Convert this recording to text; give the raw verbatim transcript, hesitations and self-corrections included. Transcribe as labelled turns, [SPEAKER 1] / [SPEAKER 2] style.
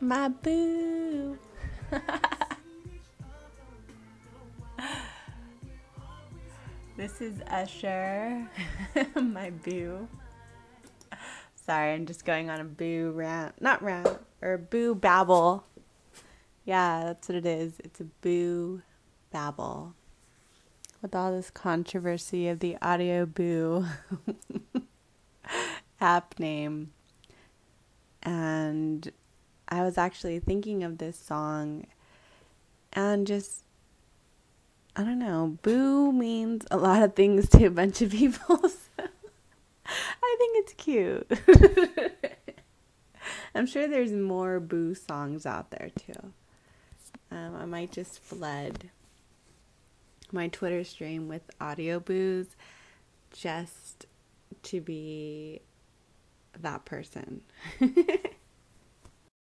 [SPEAKER 1] My boo. This is Usher, my boo. Sorry, I'm just going on a boo rant. Not rant, or boo babble. Yeah, that's what it is. It's a boo babble. With all this controversy of the Audio Boo app name. And I was actually thinking of this song and just, I don't know, boo means a lot of things to a bunch of people. So I think it's cute. I'm sure there's more boo songs out there too. Um, I might just flood my Twitter stream with audio boos just to be that person.